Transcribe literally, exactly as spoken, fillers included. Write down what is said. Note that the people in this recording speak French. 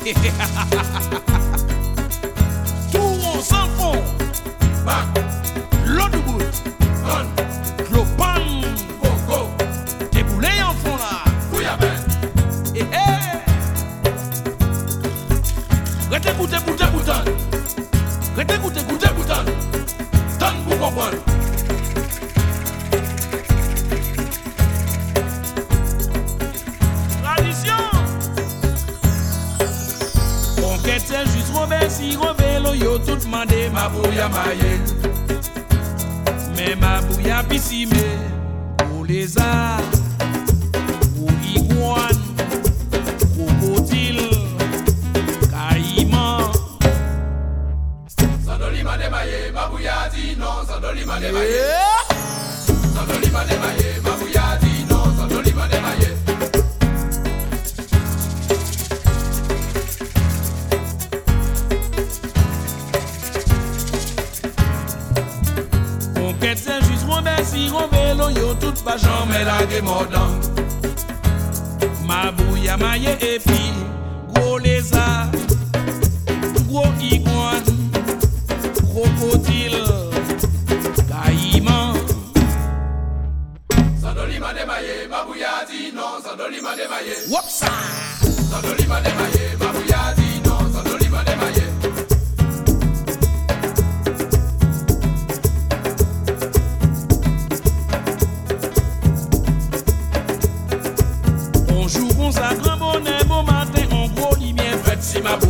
Tout on s'en fond. Bac. L'eau du bout. Ron. Clopan. Coco. Déboulé en fond là. Bouillabaisse. Eh eh. Rete goûter, goûter, goûter. Rete goûter, goûter, goûter. Donne pour comprendre. C'est juste Robert, si Robert, yo tout mandé ma bouya maye. Mais ma bouya piscine, pour les arts, pour iguane, crocodile, caïman. Sandoli m'a démaillé, ma bouya dit non, Sandoli m'a démaillé. Sandoli m'a démaillé, ma bouya dit non, Sandoli m'a démaillé. C'est juste Robert, si Robert, yo tout pas jamais la démordant. Ma bouilla maille et puis gros lézard, gros iguane, crocodile, caïman. Sandoli m'a démaillé, ma bouilla dit non, Sandoli m'a démaillé. Wopsa! Sandoli m'a démaillé, ma bouilla dit non, Sandoli m'a démaillé. On joue bon ça grand bonnet, bon matin, on gros lit bien fait si ma